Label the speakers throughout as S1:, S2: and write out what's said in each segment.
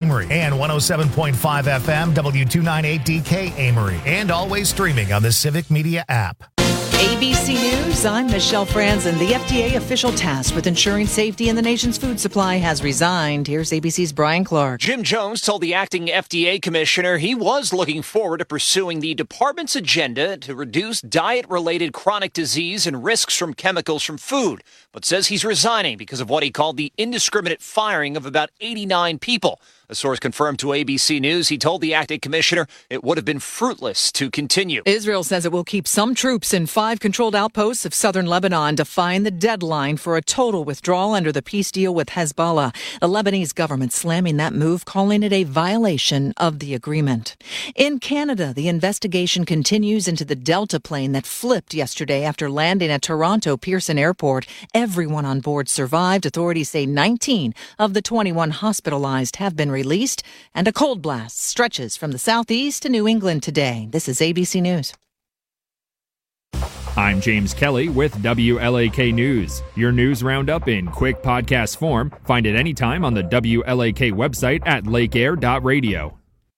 S1: Amory, and 107.5 FM W298DK Amory, and always streaming on the Civic Media app.
S2: ABC News, I'm Michelle Franzen. The FDA official tasked with ensuring safety in the nation's food supply has resigned. Here's ABC's Brian Clark.
S3: Jim Jones told the acting FDA commissioner he was looking forward to pursuing the department's agenda to reduce diet-related chronic disease and risks from chemicals from food, but says he's resigning because of what he called the indiscriminate firing of about 89 people. A source confirmed to ABC News he told the acting commissioner it would have been fruitless to continue.
S2: Israel says it will keep some troops in 5 controlled outposts of southern Lebanon, defying the deadline for a total withdrawal under the peace deal with Hezbollah. The Lebanese government slamming that move, calling it a violation of the agreement. In Canada, the investigation continues into the Delta plane that flipped yesterday after landing at Toronto Pearson Airport. Everyone on board survived. Authorities say 19 of the 21 hospitalized have been released, and a cold blast stretches from the southeast to New England today. This is ABC News.
S4: I'm James Kelly with WLAK News. Your news roundup in quick podcast form. Find it anytime on the WLAK website at lakeair.radio.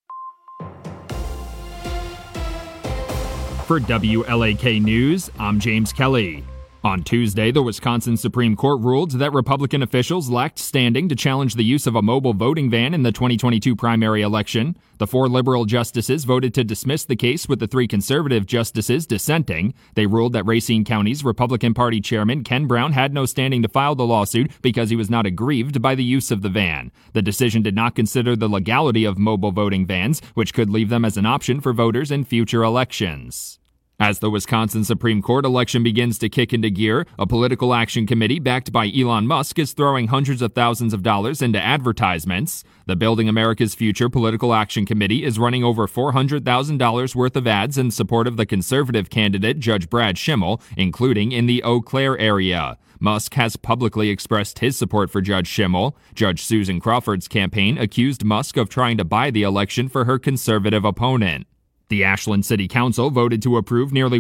S4: For WLAK News, I'm James Kelly. On Tuesday, the Wisconsin Supreme Court ruled that Republican officials lacked standing to challenge the use of a mobile voting van in the 2022 primary election. The 4 liberal justices voted to dismiss the case, with the 3 conservative justices dissenting. They ruled that Racine County's Republican Party chairman Ken Brown had no standing to file the lawsuit because he was not aggrieved by the use of the van. The decision did not consider the legality of mobile voting vans, which could leave them as an option for voters in future elections. As the Wisconsin Supreme Court election begins to kick into gear, a political action committee backed by Elon Musk is throwing hundreds of thousands of dollars into advertisements. The Building America's Future Political Action Committee is running over $400,000 worth of ads in support of the conservative candidate, Judge Brad Schimmel, including in the Eau Claire area. Musk has publicly expressed his support for Judge Schimmel. Judge Susan Crawford's campaign accused Musk of trying to buy the election for her conservative opponent. The Ashland City Council voted to approve nearly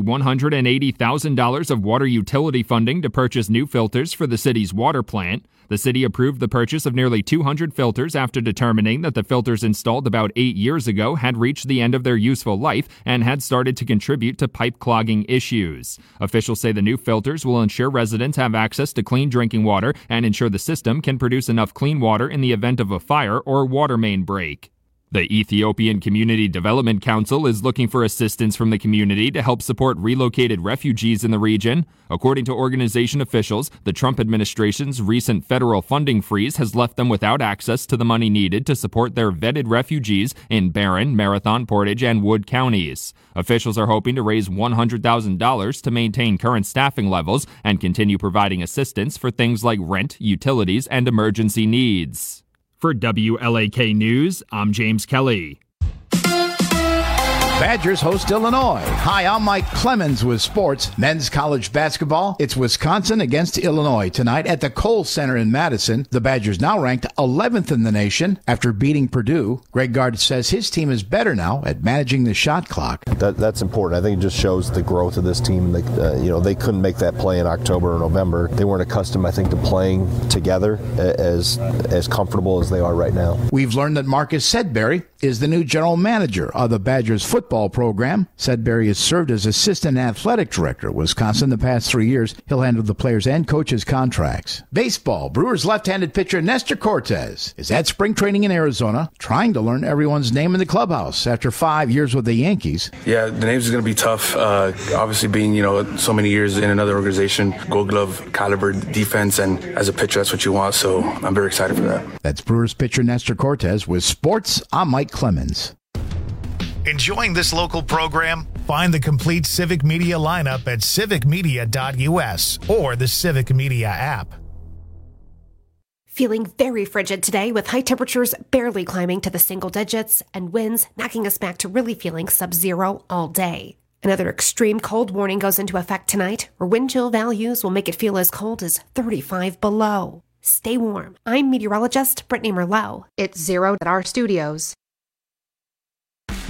S4: $180,000 of water utility funding to purchase new filters for the city's water plant. The city approved the purchase of nearly 200 filters after determining that the filters installed about 8 years ago had reached the end of their useful life and had started to contribute to pipe clogging issues. Officials say the new filters will ensure residents have access to clean drinking water and ensure the system can produce enough clean water in the event of a fire or water main break. The Ethiopian Community Development Council is looking for assistance from the community to help support relocated refugees in the region. According to organization officials, the Trump administration's recent federal funding freeze has left them without access to the money needed to support their vetted refugees in Barron, Marathon, Portage, and Wood counties. Officials are hoping to raise $100,000 to maintain current staffing levels and continue providing assistance for things like rent, utilities, and emergency needs. For WLAK News, I'm James Kelly.
S5: Badgers host Illinois. Hi, I'm Mike Clemens with sports. Men's college basketball. It's Wisconsin against Illinois tonight at the Kohl Center in Madison. The Badgers now ranked 11th in the nation after beating Purdue. Greg Gard says his team is better now at managing the shot clock.
S6: That's important. I think it just shows the growth of this team. They couldn't make that play in October or November. They weren't accustomed, I think, to playing together as comfortable as they are right now.
S5: We've learned that Marcus Sedbury is the new general manager of the Badgers football program. Sedbury has served as assistant athletic director at Wisconsin the past 3 years. He'll handle the players' and coaches' contracts. Baseball. Brewers left-handed pitcher Nestor Cortes is at spring training in Arizona, trying to learn everyone's name in the clubhouse after 5 years with the Yankees.
S7: Yeah, the names is going to be tough. Obviously being, so many years in another organization, Gold Glove caliber defense, and as a pitcher, that's what you want. So I'm very excited for that.
S5: That's Brewers pitcher Nestor Cortes with sports. I'm Mike Clemens.
S1: Enjoying this local program? Find the complete Civic Media lineup at civicmedia.us or the Civic Media app.
S8: Feeling very frigid today with high temperatures barely climbing to the single digits and winds knocking us back to really feeling sub-zero all day. Another extreme cold warning goes into effect tonight, where wind chill values will make it feel as cold as 35 below. Stay warm. I'm meteorologist Brittany Merlot.
S9: It's 0 at our studios.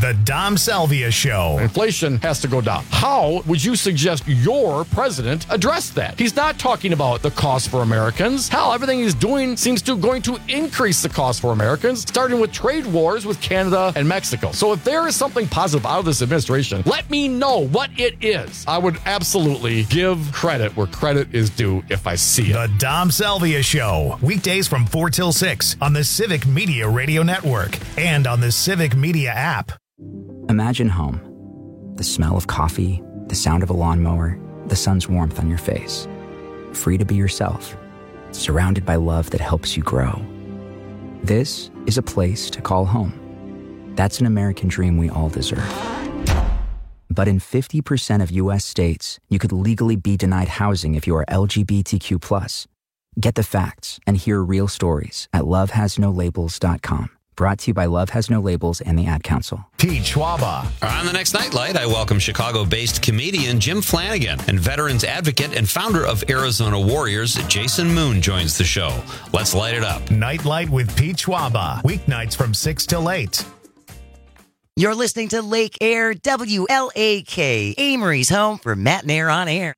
S1: The Dom Salvia Show.
S9: Inflation has to go down. How would you suggest your president address that? He's not talking about the cost for Americans. Hell, everything he's doing seems to going to increase the cost for Americans, starting with trade wars with Canada and Mexico. So if there is something positive out of this administration, let me know what it is. I would absolutely give credit where credit is due if I see it.
S1: The Dom Salvia Show. Weekdays from 4 till 6 on the Civic Media Radio Network and on the Civic Media app.
S10: Imagine home. The smell of coffee, the sound of a lawnmower, the sun's warmth on your face. Free to be yourself. Surrounded by love that helps you grow. This is a place to call home. That's an American dream we all deserve. But in 50% of U.S. states, you could legally be denied housing if you are LGBTQ+. Get the facts and hear real stories at lovehasnolabels.com. Brought to you by Love Has No Labels and the Ad Council.
S1: Pete Schwaba.
S11: On the next Nightlight, I welcome Chicago-based comedian Jim Flanagan and veterans advocate and founder of Arizona Warriors, Jason Moon, joins the show. Let's light it up.
S1: Nightlight with Pete Schwaba. Weeknights from 6 till 8.
S12: You're listening to Lake Air WLAK, Amory's home for Matt and Air on Air.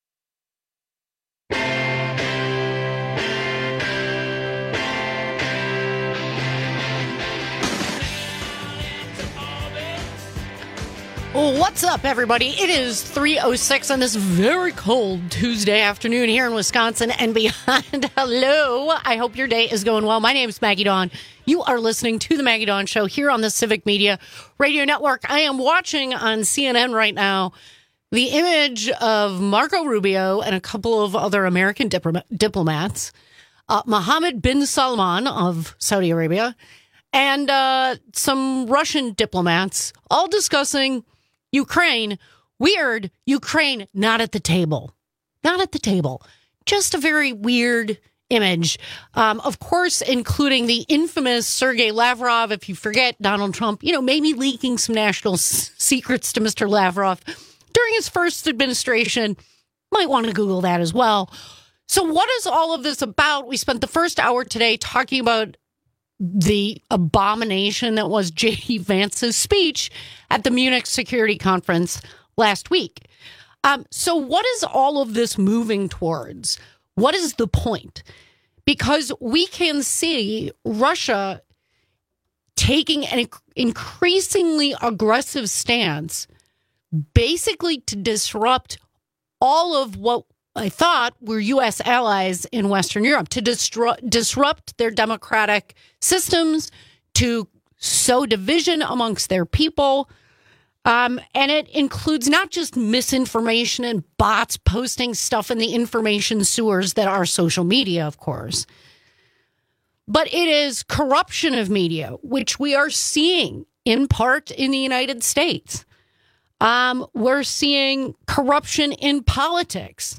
S13: What's up, everybody? It is 3:06 on this very cold Tuesday afternoon here in Wisconsin and beyond. Hello. I hope your day is going well. My name is Maggie Dawn. You are listening to the Maggie Dawn Show here on the Civic Media Radio Network. I am watching on CNN right now the image of Marco Rubio and a couple of other American diplomats, Mohammed bin Salman of Saudi Arabia, and some Russian diplomats all discussing Ukraine. Weird. Ukraine not at the table. Not at the table. Just a very weird image. Of course, including the infamous Sergei Lavrov. If you forget, Donald Trump, maybe leaking some national secrets to Mr. Lavrov during his first administration. Might want to Google that as well. So what is all of this about? We spent the first hour today talking about the abomination that was J.D. Vance's speech at the Munich Security Conference last week. So what is all of this moving towards? What is the point? Because we can see Russia taking an increasingly aggressive stance, basically to disrupt all of what I thought were U.S. allies in Western Europe, to disrupt their democratic systems, to sow division amongst their people. And it includes not just misinformation and bots posting stuff in the information sewers that are social media, of course, but it is corruption of media, which we are seeing in part in the United States. We're seeing corruption in politics.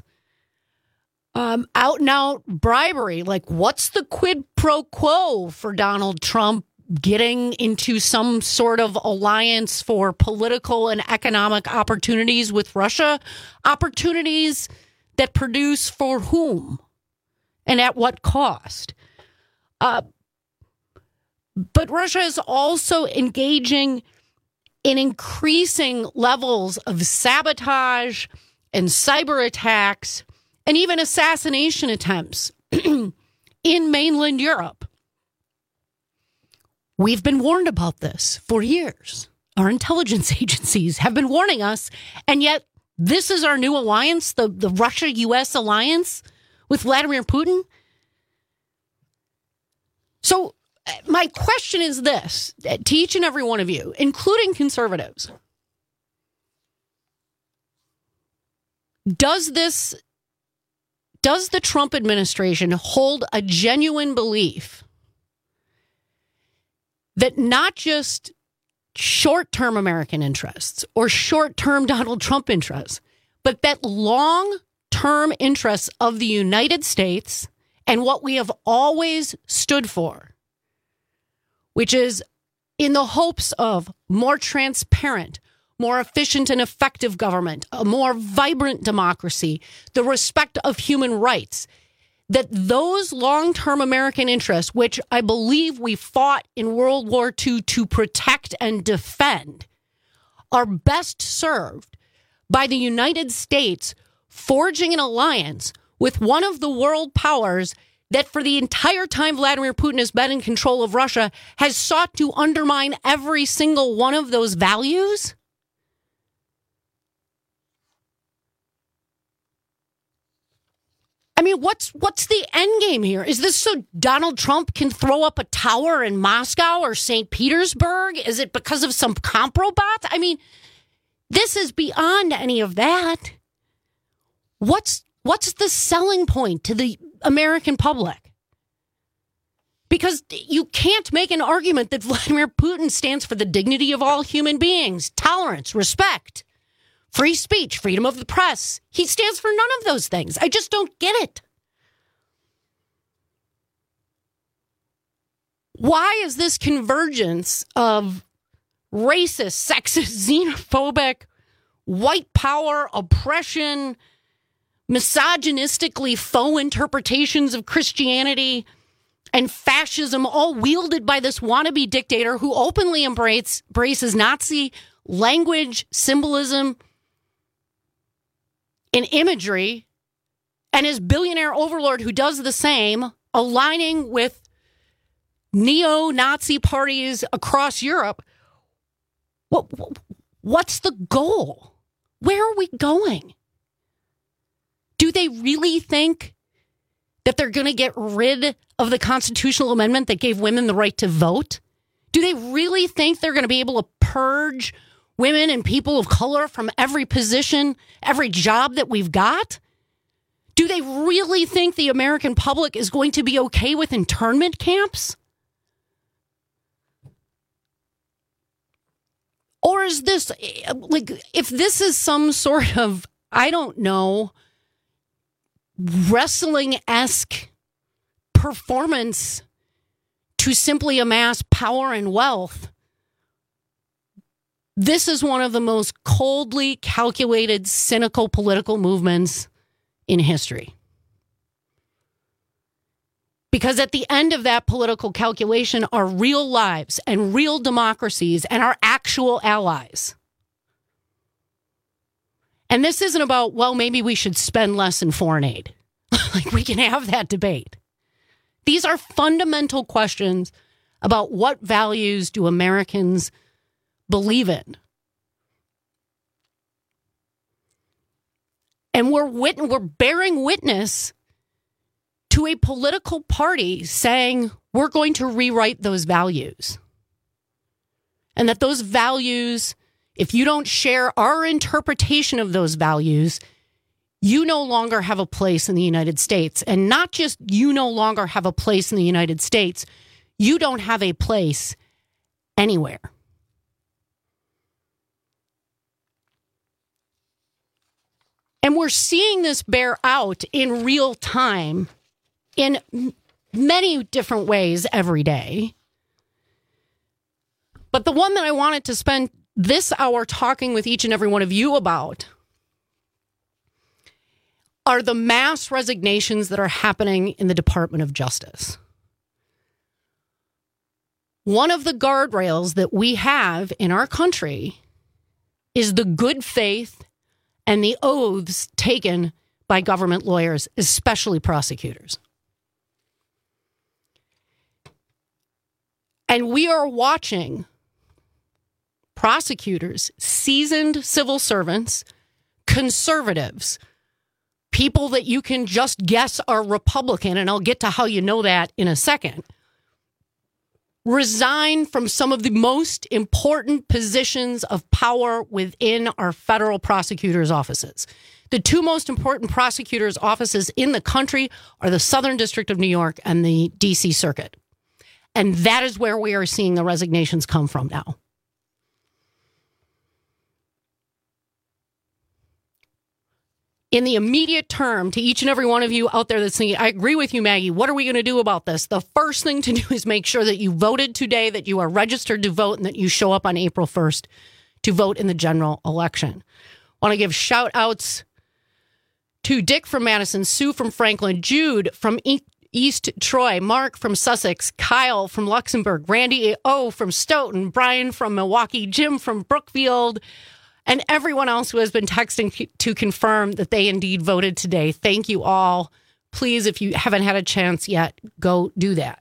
S13: Out and out bribery. Like, what's the quid pro quo for Donald Trump getting into some sort of alliance for political and economic opportunities with Russia? Opportunities that produce for whom and at what cost? But Russia is also engaging in increasing levels of sabotage and cyber attacks and even assassination attempts in mainland Europe. We've been warned about this for years. Our intelligence agencies have been warning us, and yet this is our new alliance, the Russia-U.S. alliance with Vladimir Putin. So my question is this, to each and every one of you, including conservatives. Does the Trump administration hold a genuine belief that not just short-term American interests or short-term Donald Trump interests, but that long-term interests of the United States and what we have always stood for, which is in the hopes of more transparent, more efficient and effective government, a more vibrant democracy, the respect of human rights, that those long-term American interests, which I believe we fought in World War II to protect and defend, are best served by the United States forging an alliance with one of the world powers that for the entire time Vladimir Putin has been in control of Russia has sought to undermine every single one of those values? I mean, what's the end game here? Is this so Donald Trump can throw up a tower in Moscow or St. Petersburg? Is it because of some comprobot? I mean, this is beyond any of that. What's the selling point to the American public? Because you can't make an argument that Vladimir Putin stands for the dignity of all human beings, tolerance, respect, free speech, freedom of the press. He stands for none of those things. I just don't get it. Why is this convergence of racist, sexist, xenophobic, white power, oppression, misogynistically faux interpretations of Christianity and fascism all wielded by this wannabe dictator who openly embraces Nazi language, symbolism, and imagery, and his billionaire overlord who does the same, aligning with neo-Nazi parties across Europe? What's the goal? Where are we going? Do they really think that they're going to get rid of the constitutional amendment that gave women the right to vote? Do they really think they're going to be able to purge women and people of color from every position, every job that we've got? Do they really think the American public is going to be okay with internment camps? Or is this, like, if this is some sort of, I don't know, wrestling-esque performance to simply amass power and wealth, this is one of the most coldly calculated, cynical political movements in history. Because at the end of that political calculation are real lives and real democracies and our actual allies. And this isn't about, well, maybe we should spend less in foreign aid. Like, we can have that debate. These are fundamental questions about what values do Americans believe in. And we're bearing witness to a political party saying we're going to rewrite those values. And that those values, if you don't share our interpretation of those values, you no longer have a place in the United States. And not just you no longer have a place in the United States, you don't have a place anywhere. And we're seeing this bear out in real time in many different ways every day. But the one that I wanted to spend this hour talking with each and every one of you about are the mass resignations that are happening in the Department of Justice. One of the guardrails that we have in our country is the good faith and the oaths taken by government lawyers, especially prosecutors. And we are watching prosecutors, seasoned civil servants, conservatives, people that you can just guess are Republican, and I'll get to how you know that in a second, resign from some of the most important positions of power within our federal prosecutors' offices. The two most important prosecutors' offices in the country are the Southern District of New York and the D.C. Circuit. And that is where we are seeing the resignations come from now. In the immediate term, to each and every one of you out there that's thinking, I agree with you, Maggie, what are we going to do about this? The first thing to do is make sure that you voted today, that you are registered to vote, and that you show up on April 1st to vote in the general election. I want to give shout outs to Dick from Madison, Sue from Franklin, Jude from East Troy, Mark from Sussex, Kyle from Luxembourg, Randy O. from Stoughton, Brian from Milwaukee, Jim from Brookfield, and everyone else who has been texting to confirm that they indeed voted today. Thank you all. Please, if you haven't had a chance yet, go do that.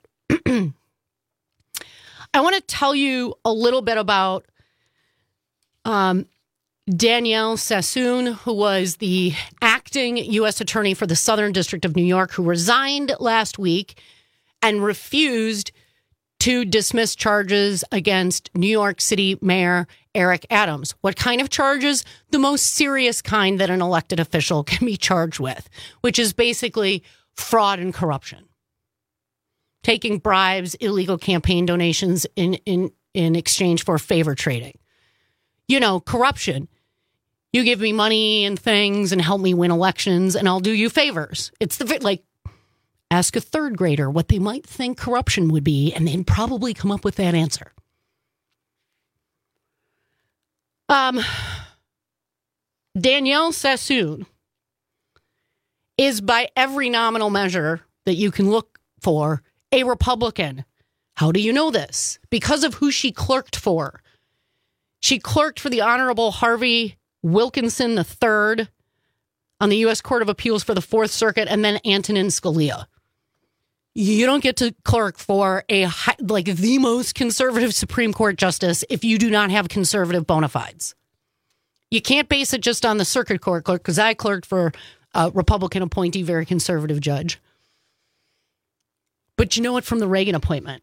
S13: I want to tell you a little bit about Danielle Sassoon, who was the acting U.S. attorney for the Southern District of New York, who resigned last week and refused to dismiss charges against New York City Mayor Eric Adams. What kind of charges? The most serious kind that an elected official can be charged with, which is basically fraud and corruption. Taking bribes, illegal campaign donations in exchange for favor trading. You know, corruption. You give me money and things and help me win elections and I'll do you favors. It's ask a third grader what they might think corruption would be and they'd probably come up with that answer. Danielle Sassoon is by every nominal measure that you can look for a Republican. How do you know this? Because of who she clerked for. She clerked for the Honorable Harvey Wilkinson III on the U.S. Court of Appeals for the Fourth Circuit, and then Antonin Scalia. You don't get to clerk for the most conservative Supreme Court justice if you do not have conservative bona fides. You can't base it just on the circuit court clerk, because I clerked for a Republican appointee, very conservative judge. But you know what, from the Reagan appointment,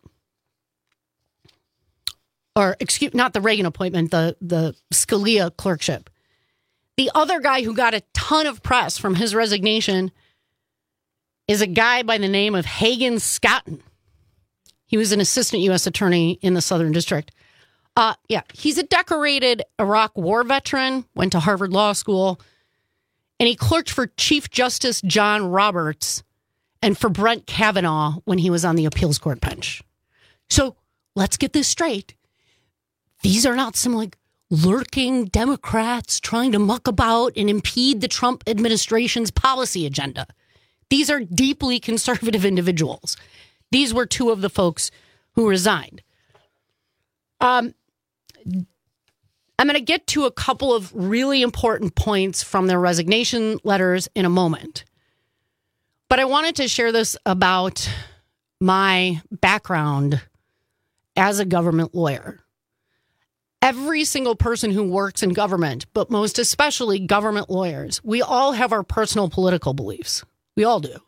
S13: not the Reagan appointment, the Scalia clerkship. The other guy who got a ton of press from his resignation is a guy by the name of Hagen Scotton. He was an assistant U.S. attorney in the Southern District. He's a decorated Iraq war veteran, went to Harvard Law School, and he clerked for Chief Justice John Roberts and for Brett Kavanaugh when he was on the appeals court bench. So let's get this straight. These are not some lurking Democrats trying to muck about and impede the Trump administration's policy agenda. These are deeply conservative individuals. These were two of the folks who resigned. I'm going to get to a couple of really important points from their resignation letters in a moment. But I wanted to share this about my background as a government lawyer. Every single person who works in government, but most especially government lawyers, we all have our personal political beliefs. We all do.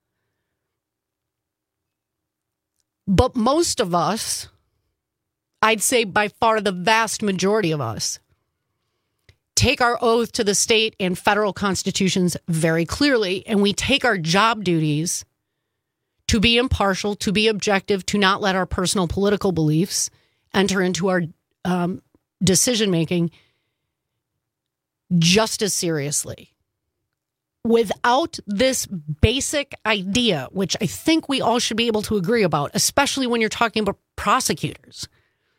S13: But most of us, I'd say by far the vast majority of us, take our oath to the state and federal constitutions very clearly, and we take our job duties to be impartial, to be objective, to not let our personal political beliefs enter into our decision-making just as seriously. Without this basic idea, which I think we all should be able to agree about, especially when you're talking about prosecutors,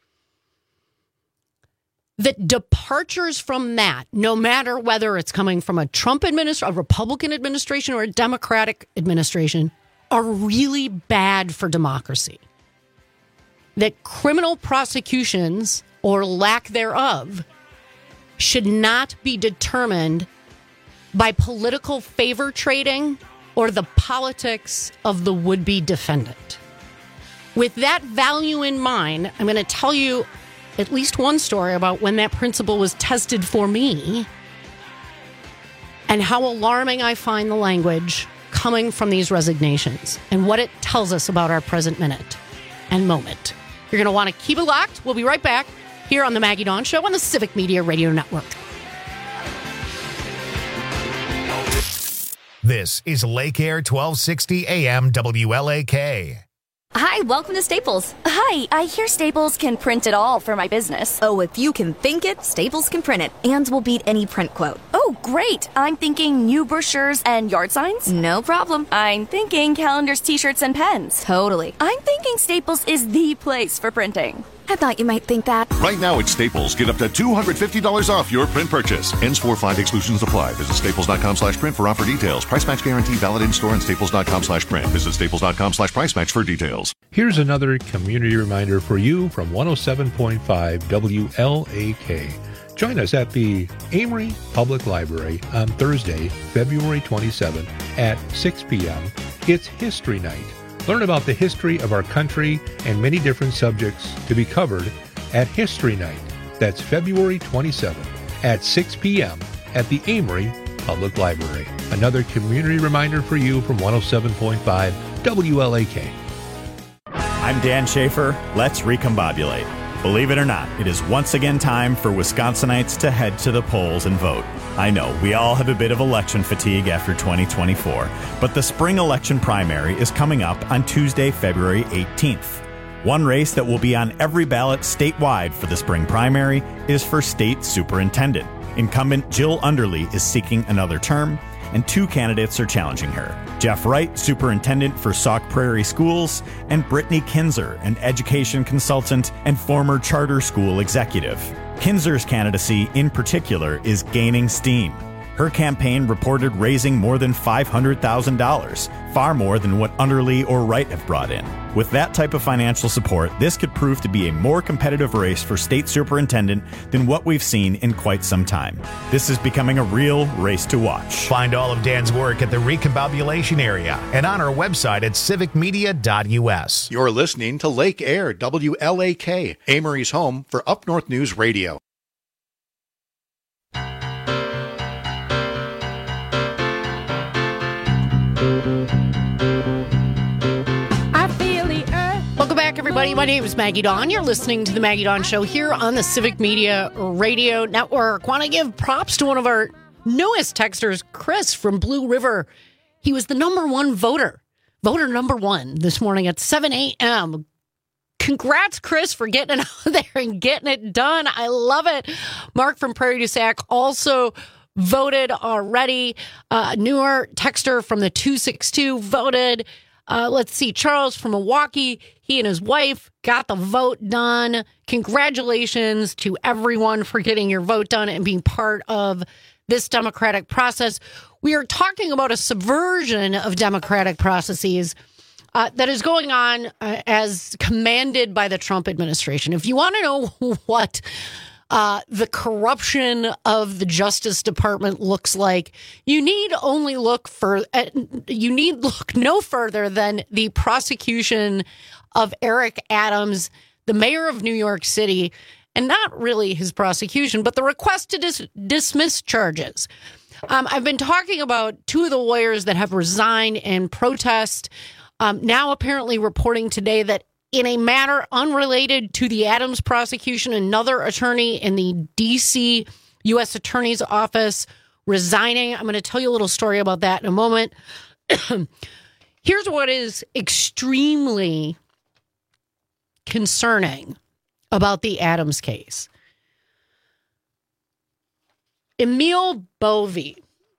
S13: that departures from that, no matter whether it's coming from a Trump administration, a Republican administration, or a Democratic administration, are really bad for democracy. That criminal prosecutions, or lack thereof, should not be determined by political favor trading or the politics of the would-be defendant. With that value in mind, I'm going to tell you at least one story about when that principle was tested for me and how alarming I find the language coming from these resignations and what it tells us about our present minute and moment. You're going to want to keep it locked. We'll be right back here on the Maggie Dawn Show on the Civic Media Radio Network.
S1: This is Lake Air 1260 AM WLAK.
S14: Hi, welcome to Staples. Hi, I hear Staples can print it all for my business. Oh, if you can think it, Staples can print it and will beat any print quote. Oh, great. I'm thinking new brochures and yard signs. No problem. I'm thinking calendars, t-shirts, and pens. Totally. I'm thinking Staples is the place for printing. I thought you might think that.
S15: Right now at Staples, get up to $250 off your print purchase. Ends 4/5 exclusions apply. Visit staples.com/print for offer details. Price match guarantee valid in store and staples.com/print. Visit staples.com/price match for details.
S16: Here's another community reminder for you from 107.5 WLAK. Join us at the Amory Public Library on Thursday, February 27th at 6 p.m. It's History Night. Learn about the history of our country and many different subjects to be covered at History Night. That's February 27th at 6 p.m. at the Amory Public Library. Another community reminder for you from 107.5 WLAK.
S17: I'm Dan Schaefer. Let's recombobulate. Believe it or not, it is once again time for Wisconsinites to head to the polls and vote. I know, we all have a bit of election fatigue after 2024, but the spring election primary is coming up on Tuesday, February 18th. One race that will be on every ballot statewide for the spring primary is for state superintendent. Incumbent Jill Underly is seeking another term, and two candidates are challenging her. Jeff Wright, superintendent for Sauk Prairie Schools, and Brittany Kinzer, an education consultant and former charter school executive. Kinzer's candidacy, in particular, is gaining steam. Her campaign reported raising more than $500,000, far more than what Underly or Wright have brought in. With that type of financial support, this could prove to be a more competitive race for state superintendent than what we've seen in quite some time. This is becoming a real race to watch.
S1: Find all of Dan's work at the Recombobulation area and on our website at civicmedia.us.
S18: You're listening to Lake Air, WLAK, Amory's home for Up North News Radio.
S13: Welcome back, everybody. My name is Maggie Dawn. You're listening to the Maggie Dawn Show here on the Civic Media Radio Network. Want to give props to one of our newest texters, Chris from Blue River. He was the number one voter number one this morning at 7 a.m. Congrats, Chris, for getting it out there and getting it done. I love it. Mark from Prairie du Sac also voted already. Newer texter from the 262 voted. Let's see, Charles from Milwaukee, he and his wife got the vote done. Congratulations to everyone for getting your vote done and being part of this democratic process. We are talking about a subversion of democratic processes that is going on as commanded by the Trump administration. If you want to know what the corruption of the Justice Department looks like, you need look no further than the prosecution of Eric Adams, the mayor of New York City, and not really his prosecution, but the request to dismiss charges. I've been talking about two of the lawyers that have resigned in protest, now apparently reporting today that in a matter unrelated to the Adams prosecution, another attorney in the D.C. U.S. Attorney's Office resigning. I'm going to tell you a little story about that in a moment. Here's what is extremely concerning about the Adams case. Emil Bove,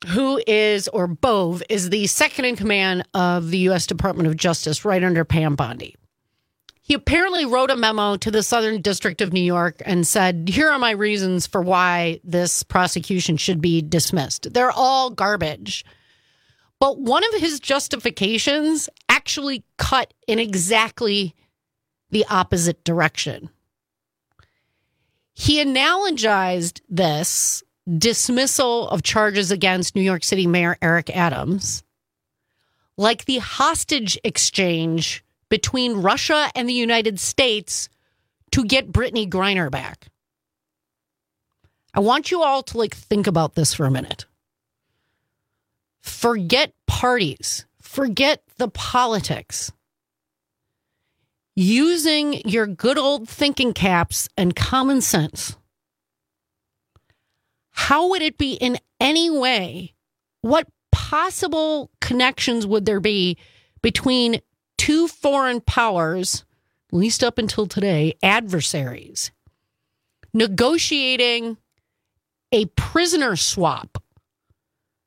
S13: Bove is the second in command of the U.S. Department of Justice right under Pam Bondi. He apparently wrote a memo to the Southern District of New York and said, here are my reasons for why this prosecution should be dismissed. They're all garbage. But one of his justifications actually cut in exactly the opposite direction. He analogized this dismissal of charges against New York City Mayor Eric Adams like the hostage exchange between Russia and the United States to get Brittany Griner back. I want you all to think about this for a minute. Forget parties. Forget the politics. Using your good old thinking caps and common sense. How would it be in any way? What possible connections would there be between two foreign powers, at least up until today, adversaries, negotiating a prisoner swap,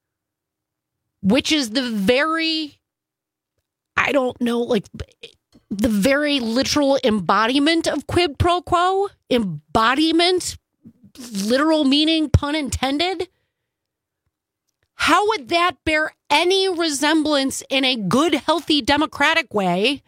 S13: which is the very, the very literal embodiment of quid pro quo? Embodiment, literal meaning, pun intended? How would that bear any resemblance in a good, healthy, democratic way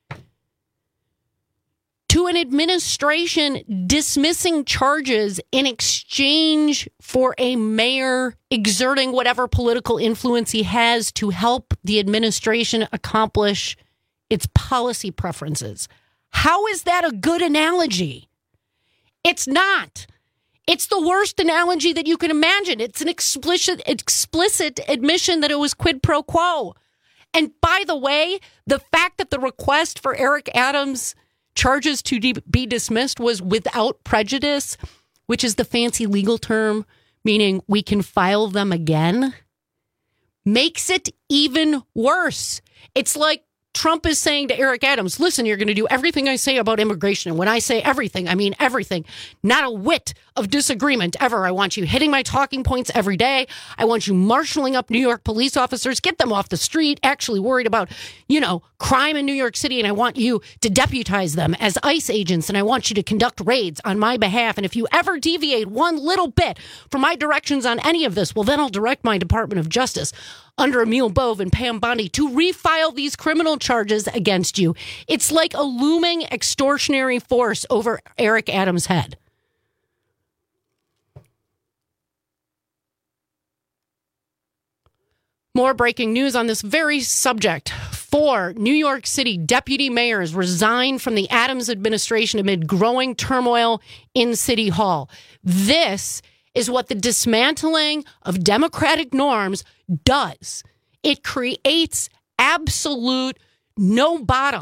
S13: to an administration dismissing charges in exchange for a mayor exerting whatever political influence he has to help the administration accomplish its policy preferences? How is that a good analogy? It's not. It's the worst analogy that you can imagine. It's an explicit admission that it was quid pro quo. And by the way, the fact that the request for Eric Adams' charges to be dismissed was without prejudice, which is the fancy legal term, meaning we can file them again, makes it even worse. It's like Trump is saying to Eric Adams, listen, you're going to do everything I say about immigration. And when I say everything, I mean everything. Not a whit of disagreement ever. I want you hitting my talking points every day. I want you marshaling up New York police officers, get them off the street, actually worried about, crime in New York City. And I want you to deputize them as ICE agents. And I want you to conduct raids on my behalf. And if you ever deviate one little bit from my directions on any of this, well, then I'll direct my Department of Justice under Emil Bove and Pam Bondi to refile these criminal charges against you. It's like a looming extortionary force over Eric Adams' head. More breaking news on this very subject. 4 New York City deputy mayors resigned from the Adams administration amid growing turmoil in City Hall. This is what the dismantling of democratic norms does. It creates absolute no bottom.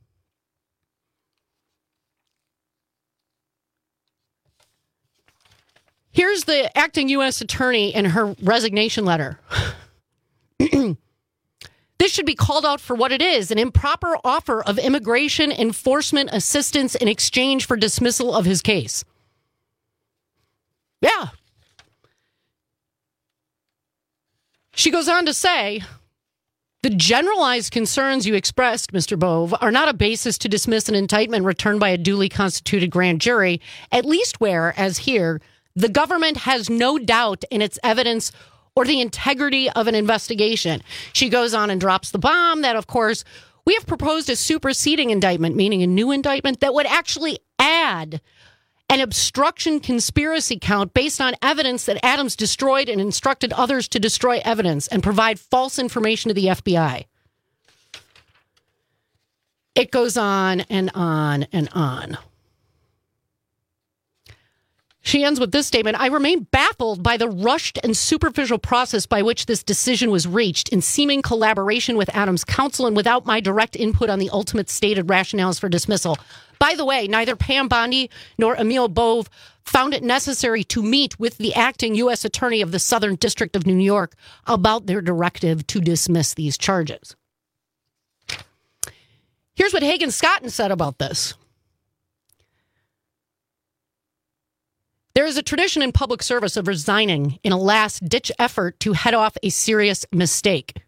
S13: Here's the acting U.S. attorney in her resignation letter. This should be called out for what it is, an improper offer of immigration enforcement assistance in exchange for dismissal of his case. Yeah. She goes on to say, the generalized concerns you expressed, Mr. Bove, are not a basis to dismiss an indictment returned by a duly constituted grand jury, at least where, as here, the government has no doubt in its evidence or the integrity of an investigation. She goes on and drops the bomb that, of course, we have proposed a superseding indictment, meaning a new indictment that would actually add an obstruction conspiracy count based on evidence that Adams destroyed and instructed others to destroy evidence and provide false information to the FBI. It goes on and on and on. She ends with this statement: I remain baffled by the rushed and superficial process by which this decision was reached in seeming collaboration with Adams' counsel and without my direct input on the ultimate stated rationales for dismissal. By the way, neither Pam Bondi nor Emil Bove found it necessary to meet with the acting U.S. attorney of the Southern District of New York about their directive to dismiss these charges. Here's what Hagen Scotton said about this. There is a tradition in public service of resigning in a last-ditch effort to head off a serious mistake.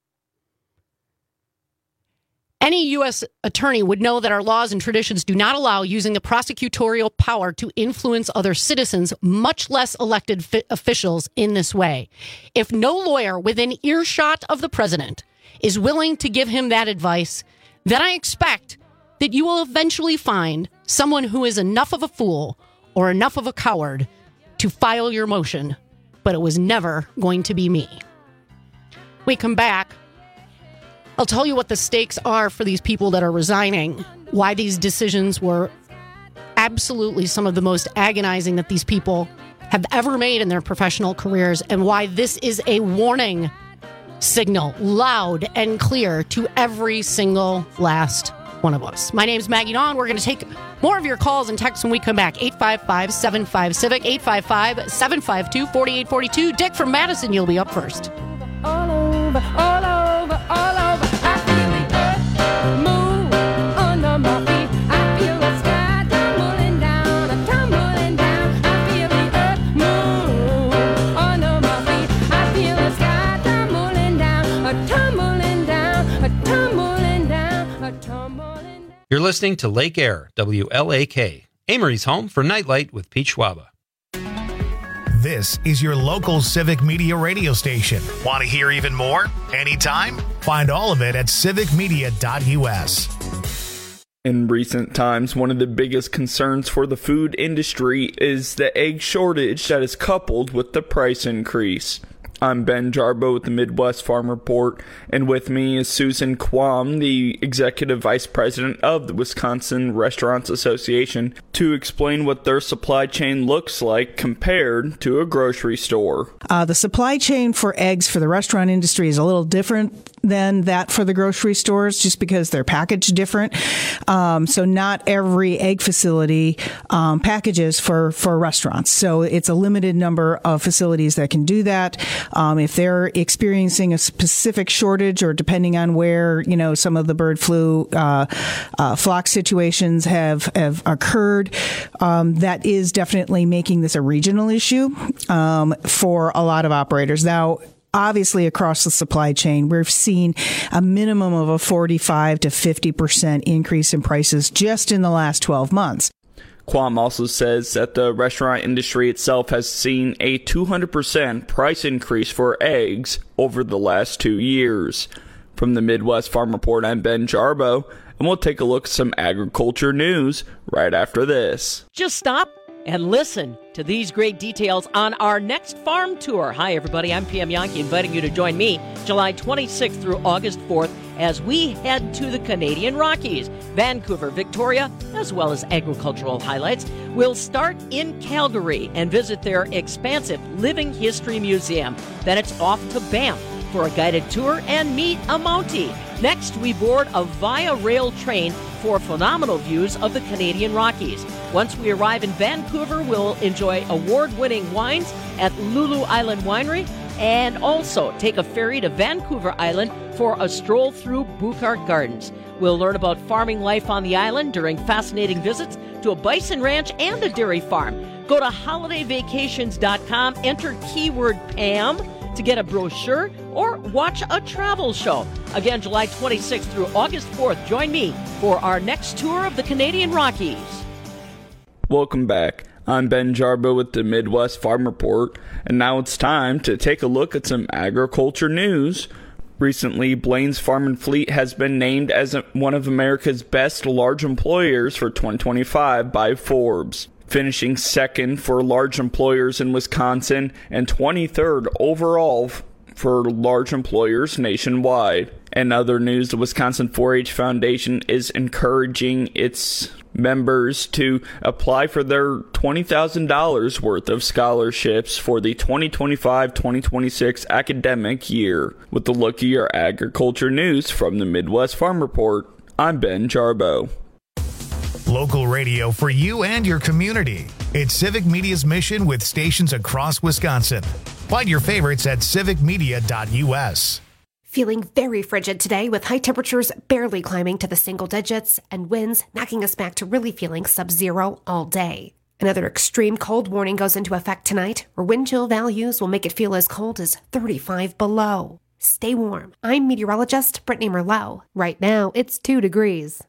S13: Any U.S. attorney would know that our laws and traditions do not allow using the prosecutorial power to influence other citizens, much less elected officials, in this way. If no lawyer within earshot of the president is willing to give him that advice, then I expect that you will eventually find someone who is enough of a fool or enough of a coward to file your motion, but it was never going to be me. We come back. I'll tell you what the stakes are for these people that are resigning, why these decisions were absolutely some of the most agonizing that these people have ever made in their professional careers, and why this is a warning signal, loud and clear, to every single last one of us. My name's Maggie Dawn. We're going to take more of your calls and texts when we come back. 855-75-CIVIC, 855-752-4842. Dick from Madison, you'll be up first.
S19: All over, all over, all over. I feel the earth move under my feet. I feel the sky tumbling down. I feel the earth move under my feet. I feel the sky tumbling down, tumbling down, tumbling down, tumbling.
S11: listening to Lake Air, WLAK, Amory's home for Nightlight with Pete Schwaba.
S1: This is your local Civic Media radio station. Want to hear even more? Anytime? Find all of it at civicmedia.us.
S20: In recent times, one of the biggest concerns for the food industry is the egg shortage that is coupled with the price increase. I'm Ben Jarbo with the Midwest Farm Report, and with me is Susan Quam, the Executive Vice President of the Wisconsin Restaurants Association, to explain what their supply chain looks like compared to a grocery store.
S21: The supply chain for eggs for the restaurant industry is a little different than that for the grocery stores, just because they're packaged different. So not every egg facility packages for restaurants. So it's a limited number of facilities that can do that. If they're experiencing a specific shortage, or depending on where, some of the bird flu flock situations have occurred, that is definitely making this a regional issue for a lot of operators. Now, obviously, across the supply chain, we've seen a minimum of a 45 to 50% increase in prices just in the last 12 months.
S20: Quam also says that the restaurant industry itself has seen a 200% price increase for eggs over the last 2 years. From the Midwest Farm Report, I'm Ben Jarbo, and we'll take a look at some agriculture news right after this.
S22: Just stop and listen to these great details on our next farm tour. Hi, everybody. I'm PM Yankee, inviting you to join me July 26th through August 4th as we head to the Canadian Rockies, Vancouver, Victoria, as well as agricultural highlights. We'll start in Calgary and visit their expansive Living History Museum. Then it's off to Banff for a guided tour and meet a Mountie. Next, we board a Via Rail train for phenomenal views of the Canadian Rockies. Once we arrive in Vancouver, we'll enjoy award-winning wines at Lulu Island Winery and also take a ferry to Vancouver Island for a stroll through Buchart Gardens. We'll learn about farming life on the island during fascinating visits to a bison ranch and a dairy farm. Go to holidayvacations.com, enter keyword Pam to get a brochure or watch a travel show. Again, July 26th through August 4th, join me for our next tour of the Canadian Rockies.
S20: Welcome back. I'm Ben Jarbo with the Midwest Farm Report, and now it's time to take a look at some agriculture news. Recently, Blain's Farm and Fleet has been named as one of America's best large employers for 2025 by Forbes, finishing second for large employers in Wisconsin and 23rd overall for large employers nationwide. In other news, the Wisconsin 4-H Foundation is encouraging its members to apply for their $20,000 worth of scholarships for the 2025-2026 academic year. With a look at your agriculture news from the Midwest Farm Report, I'm Ben Jarbo.
S1: Local radio for you and your community. It's Civic Media's mission with stations across Wisconsin. Find your favorites at civicmedia.us.
S8: Feeling very frigid today with high temperatures barely climbing to the single digits and winds knocking us back to really feeling sub-zero all day. Another extreme cold warning goes into effect tonight, where wind chill values will make it feel as cold as 35 below. Stay warm. I'm meteorologist Brittany Merlot. Right now, it's 2 degrees.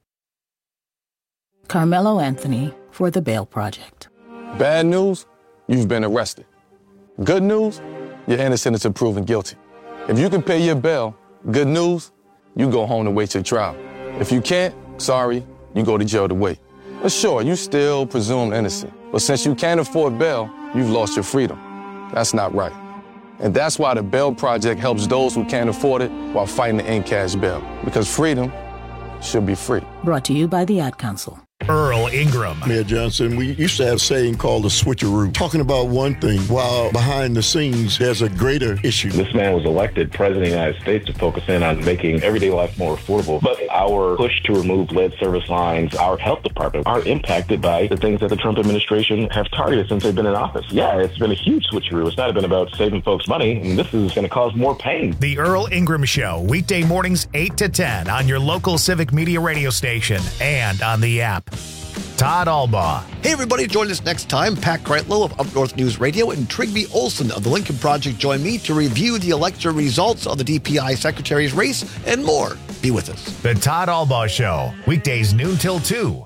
S23: Carmelo Anthony for the Bail Project.
S24: Bad news, you've been arrested. Good news, you're innocent until proven guilty. If you can pay your bail, good news, you go home to wait your trial. If you can't, sorry, you go to jail to wait. But sure, you still presumed innocent. But since you can't afford bail, you've lost your freedom. That's not right. And that's why the Bail Project helps those who can't afford it while fighting to end cash bail. Because freedom should be free.
S23: Brought to you by the Ad Council.
S1: Earl Ingram.
S25: Mayor Johnson, we used to have a saying called the switcheroo, talking about one thing while behind the scenes there's a greater issue.
S26: This man was elected president of the United States to focus in on making everyday life more affordable. But our push to remove lead service lines, our health department, are impacted by the things that the Trump administration have targeted since they've been in office. Yeah, it's been a huge switcheroo. It's not been about saving folks money, and this is going to cause more pain.
S1: The Earl Ingram Show, weekday mornings 8 to 10 on your local Civic Media radio station and on the app. Todd Albaugh.
S2: Hey, everybody, join us next time. Pat Kreitlow of Up North News Radio and Trigby Olson of the Lincoln Project join me to review the election results of the DPI Secretary's race and more. Be with us.
S1: The Todd Albaugh Show, weekdays noon till 2.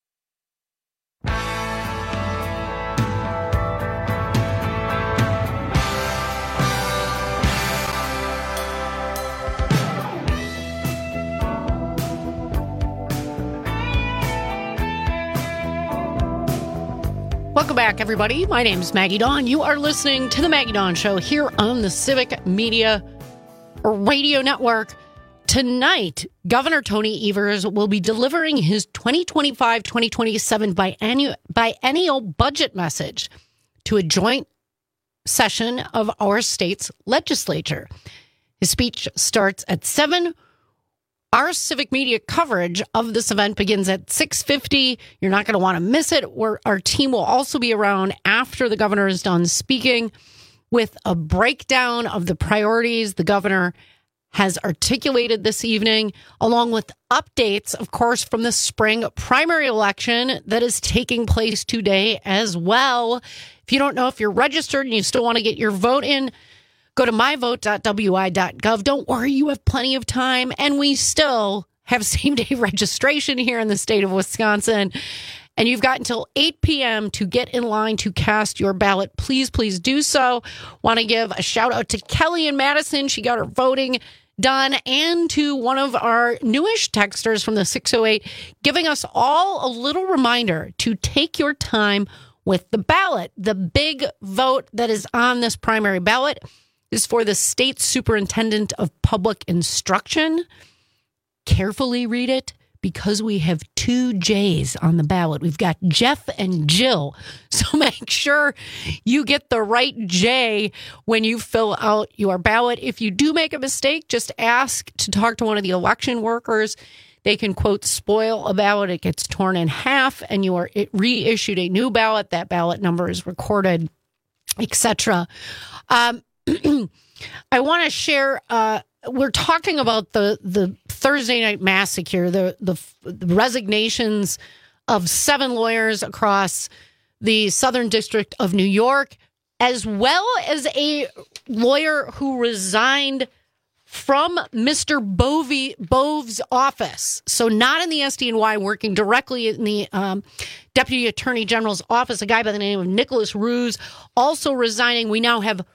S13: Welcome back, everybody. My name is Maggie Dawn. You are listening to The Maggie Dawn Show here on the Civic Media Radio Network. Tonight, Governor Tony Evers will be delivering his 2025-2027 biennial budget message to a joint session of our state's legislature. His speech starts at 7. Our civic media coverage of this event begins at 6:50. You're not going to want to miss it. Our team will also be around after the governor is done speaking with a breakdown of the priorities the governor has articulated this evening, along with updates, of course, from the spring primary election that is taking place today as well. If you don't know if you're registered and you still want to get your vote in, go to myvote.wi.gov. Don't worry, you have plenty of time. And we still have same-day registration here in the state of Wisconsin. And you've got until 8 p.m. to get in line to cast your ballot. Please, please do so. Want to give a shout-out to Kelly in Madison. She got her voting done. And to one of our newish texters from the 608, giving us all a little reminder to take your time with the ballot. The big vote that is on this primary ballot is for the state superintendent of public instruction. Carefully read it because we have 2 J's on the ballot. We've got Jeff and Jill. So make sure you get the right J when you fill out your ballot. If you do make a mistake, just ask to talk to one of the election workers. They can, quote, spoil a ballot. It gets torn in half and you are reissued a new ballot. That ballot number is recorded, etc. I want to share, we're talking about the Thursday night massacre, the resignations of 7 lawyers across the Southern District of New York, as well as a lawyer who resigned from Mr. Bove's office. So not in the SDNY, working directly in the Deputy Attorney General's office, a guy by the name of Nicholas Ruse, also resigning. We now have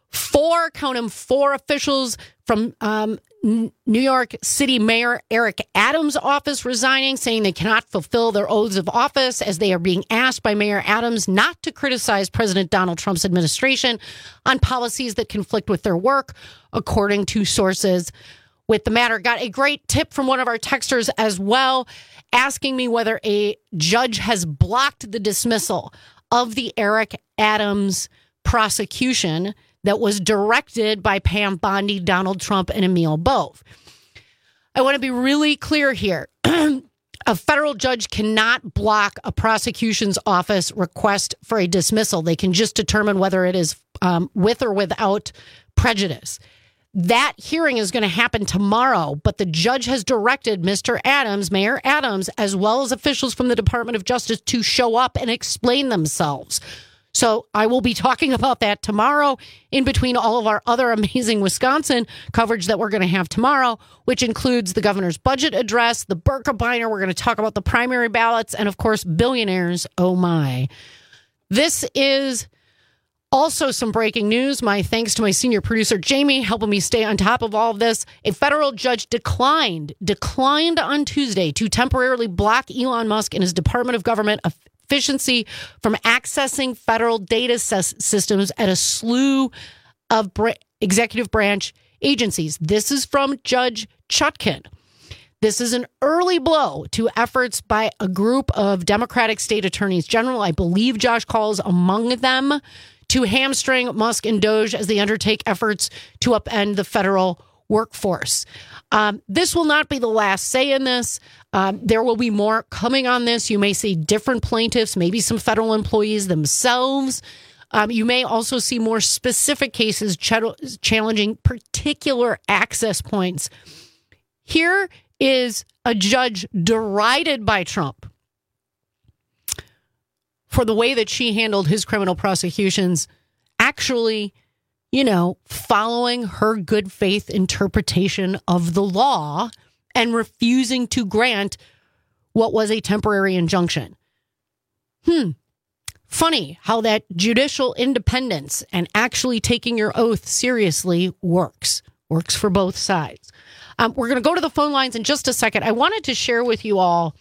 S13: 4 officials from New York City Mayor Eric Adams' office resigning, saying they cannot fulfill their oaths of office as they are being asked by Mayor Adams not to criticize President Donald Trump's administration on policies that conflict with their work, according to sources with the matter. Got a great tip from one of our texters as well, asking me whether a judge has blocked the dismissal of the Eric Adams prosecution that was directed by Pam Bondi, Donald Trump, and Emil Bove. I want to be really clear here. A federal judge cannot block a prosecution's office request for a dismissal. They can just determine whether it is with or without prejudice. That hearing is going to happen tomorrow, but the judge has directed Mr. Adams, Mayor Adams, as well as officials from the Department of Justice to show up and explain themselves. So I will be talking about that tomorrow in between all of our other amazing Wisconsin coverage that we're going to have tomorrow, which includes the governor's budget address, the Birkebeiner. We're going to talk about the primary ballots and, of course, billionaires. Oh, my. This is also some breaking news. My thanks to my senior producer, Jamie, helping me stay on top of all of this. A federal judge declined on Tuesday to temporarily block Elon Musk and his Department of Government efficiency from accessing federal data systems at a slew of executive branch agencies. This is from Judge Chutkan. This is an early blow to efforts by a group of Democratic state attorneys general, I believe Josh Kaul's among them, to hamstring Musk and Doge as they undertake efforts to upend the federal workforce. This will not be the last say in this. There will be more coming on this. You may see different plaintiffs, maybe some federal employees themselves. You may also see more specific cases challenging particular access points. Here is a judge derided by Trump for the way that she handled his criminal prosecutions, actually, following her good faith interpretation of the law and refusing to grant what was a temporary injunction. Funny how that judicial independence and actually taking your oath seriously works for both sides. We're going to go to the phone lines in just a second. I wanted to share with you all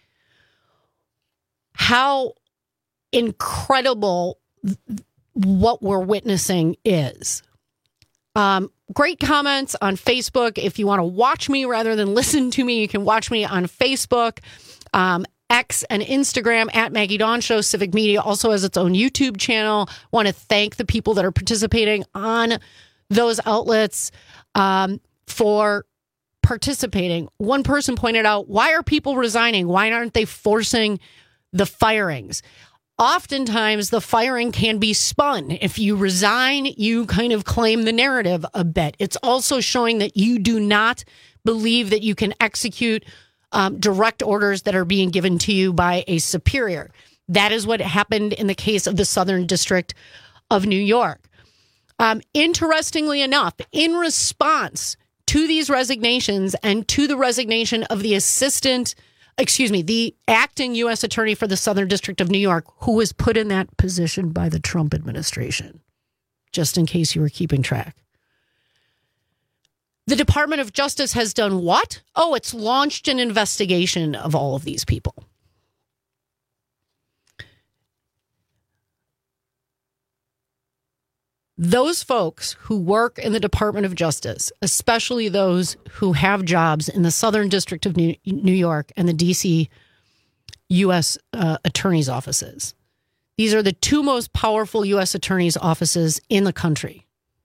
S13: how incredible what we're witnessing is. Great comments on Facebook. If you want to watch me rather than listen to me, you can watch me on Facebook, X, and Instagram at Maggie Dawn Show. Civic Media also has its own YouTube channel. Want to thank the people that are participating on those outlets for participating. One person pointed out, why are people resigning? Why aren't they forcing the firings? Oftentimes, the firing can be spun. If you resign, you kind of claim the narrative a bit. It's also showing that you do not believe that you can execute direct orders that are being given to you by a superior. That is what happened in the case of the Southern District of New York. Interestingly enough, in response to these resignations and to the resignation of the the acting U.S. attorney for the Southern District of New York, who was put in that position by the Trump administration, just in case you were keeping track. The Department of Justice has done what? Oh, it's launched an investigation of all of these people. Those folks who work in the Department of Justice, especially those who have jobs in the Southern District of New York and the D.C. U.S. attorney's offices, these are the two most powerful U.S. attorney's offices in the country.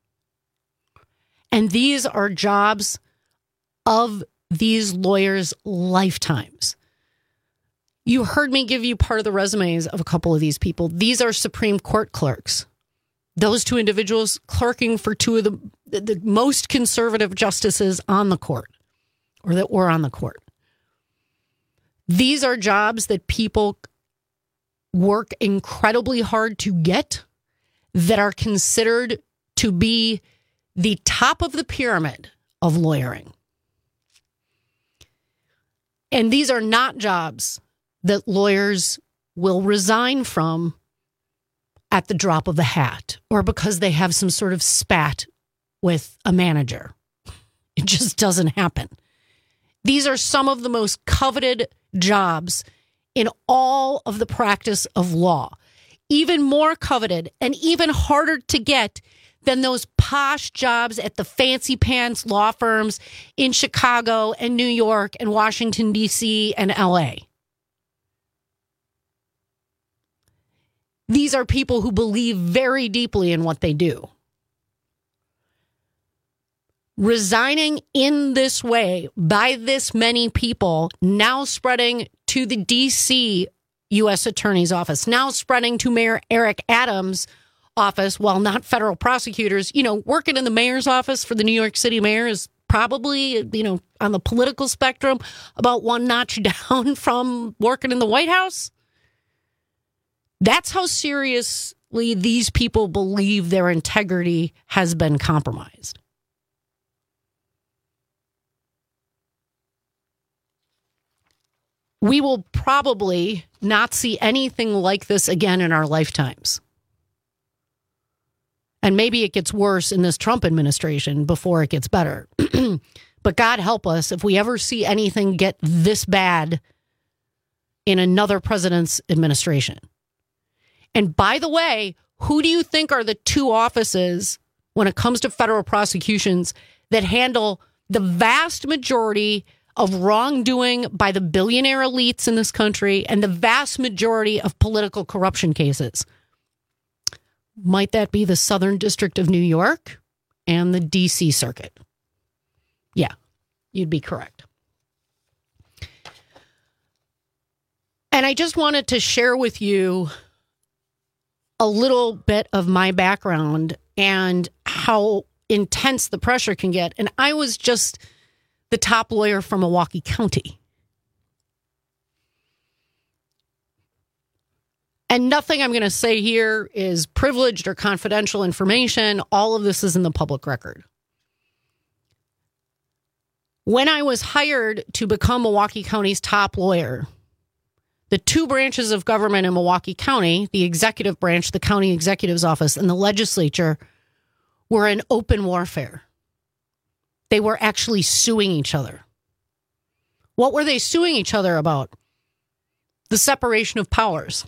S13: And these are jobs of these lawyers' lifetimes. You heard me give you part of the resumes of a couple of these people. These are Supreme Court clerks. Those two individuals clerking for two of the most conservative justices on the court, or that were on the court. These are jobs that people work incredibly hard to get, that are considered to be the top of the pyramid of lawyering. And these are not jobs that lawyers will resign from at the drop of a hat, or because they have some sort of spat with a manager. It just doesn't happen. These are some of the most coveted jobs in all of the practice of law. Even more coveted and even harder to get than those posh jobs at the fancy pants law firms in Chicago and New York and Washington, D.C. and L.A. These are people who believe very deeply in what they do. Resigning in this way by this many people, now spreading to the D.C. U.S. Attorney's Office, now spreading to Mayor Eric Adams' office, while not federal prosecutors. Working in the mayor's office for the New York City mayor is probably, on the political spectrum, about one notch down from working in the White House. That's how seriously these people believe their integrity has been compromised. We will probably not see anything like this again in our lifetimes. And maybe it gets worse in this Trump administration before it gets better. But God help us if we ever see anything get this bad in another president's administration. And by the way, who do you think are the two offices when it comes to federal prosecutions that handle the vast majority of wrongdoing by the billionaire elites in this country and the vast majority of political corruption cases? Might that be the Southern District of New York and the D.C. Circuit? Yeah, you'd be correct. And I just wanted to share with you a little bit of my background and how intense the pressure can get. And I was just the top lawyer for Milwaukee County. And nothing I'm going to say here is privileged or confidential information. All of this is in the public record. When I was hired to become Milwaukee County's top lawyer, the two branches of government in Milwaukee County, the executive branch, the county executive's office, and the legislature, were in open warfare. They were actually suing each other. What were they suing each other about? The separation of powers.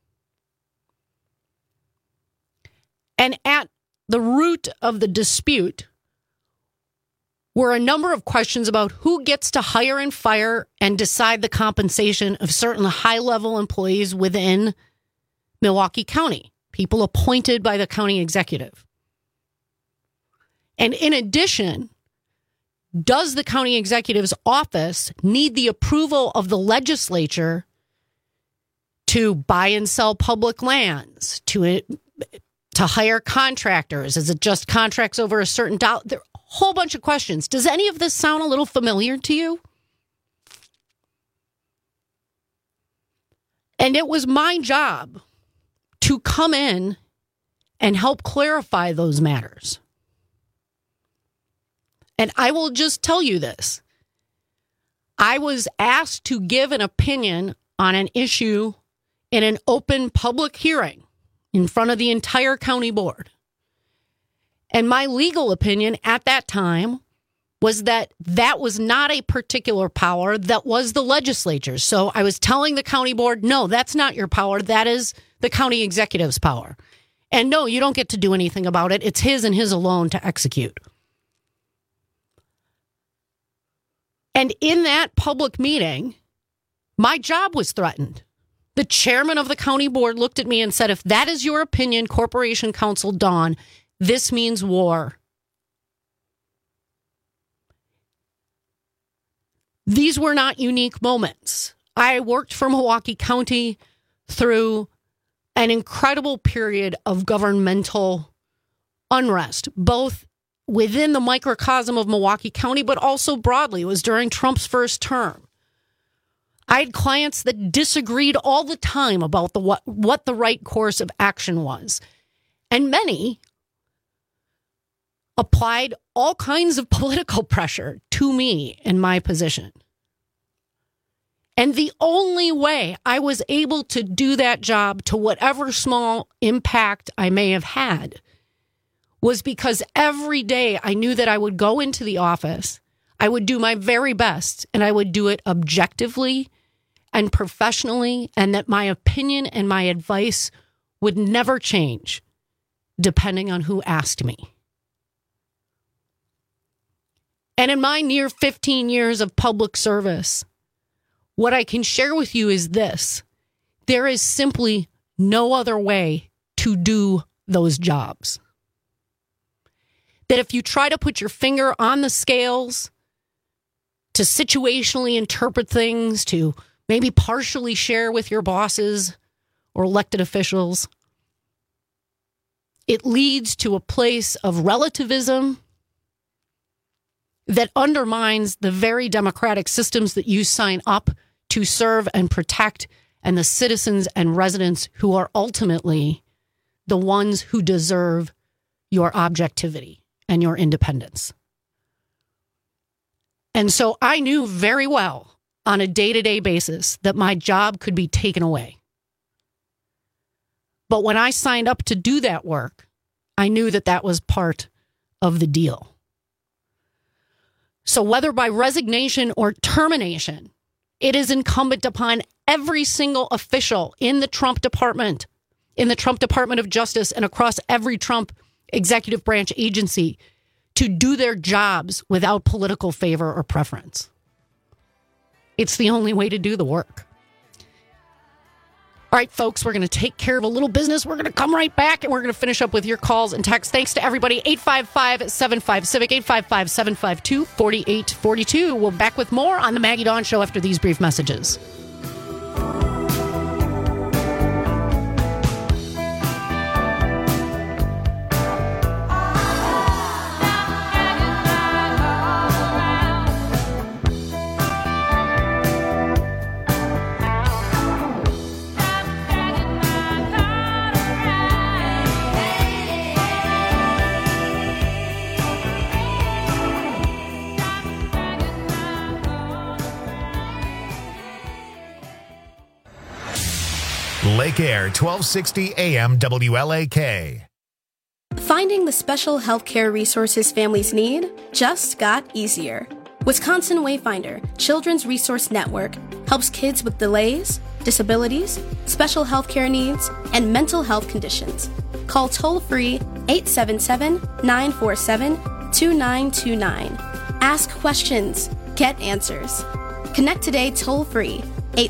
S13: And at the root of the dispute were a number of questions about who gets to hire and fire and decide the compensation of certain high-level employees within Milwaukee County, people appointed by the county executive. And in addition, does the county executive's office need the approval of the legislature to buy and sell public lands, to hire contractors? Is it just contracts over a certain dollar? There are a whole bunch of questions. Does any of this sound a little familiar to you? And it was my job to come in and help clarify those matters. And I will just tell you this. I was asked to give an opinion on an issue in an open public hearing in front of the entire county board. And my legal opinion at that time was that that was not a particular power, that was the legislature's. So I was telling the county board, no, that's not your power. That is the county executive's power. And no, you don't get to do anything about it. It's his and his alone to execute. And in that public meeting, my job was threatened. The chairman of the county board looked at me and said, if that is your opinion, Corporation Counsel Dawn, this means war. These were not unique moments. I worked for Milwaukee County through an incredible period of governmental unrest, both within the microcosm of Milwaukee County, but also broadly. It was during Trump's first term. I had clients that disagreed all the time about what the right course of action was. And many applied all kinds of political pressure to me in my position. And the only way I was able to do that job to whatever small impact I may have had was because every day I knew that I would go into the office, I would do my very best, and I would do it objectively and professionally, and that my opinion and my advice would never change depending on who asked me. And in my near 15 years of public service, what I can share with you is this. There is simply no other way to do those jobs. That if you try to put your finger on the scales, to situationally interpret things, to maybe partially share with your bosses or elected officials, it leads to a place of relativism that undermines the very democratic systems that you sign up to serve and protect, and the citizens and residents who are ultimately the ones who deserve your objectivity and your independence. And so I knew very well on a day-to-day basis that my job could be taken away. But when I signed up to do that work, I knew that that was part of the deal. So whether by resignation or termination, it is incumbent upon every single official in the Trump Department, in the Trump Department of Justice, and across every Trump executive branch agency to do their jobs without political favor or preference. It's the only way to do the work. All right, folks, we're going to take care of a little business. We're going to come right back, and we're going to finish up with your calls and texts. Thanks to everybody. 855-75-CIVIC, 855-752-4842. We'll be back with more on the Maggie Dawn Show after these brief messages.
S1: Lake Air, 1260 AM WLAK.
S3: Finding the special healthcare resources families need just got easier. Wisconsin Wayfinder Children's Resource Network helps kids with delays, disabilities, special healthcare needs, and mental health conditions. Call toll-free 877-947-2929. Ask questions. Get answers. Connect today toll-free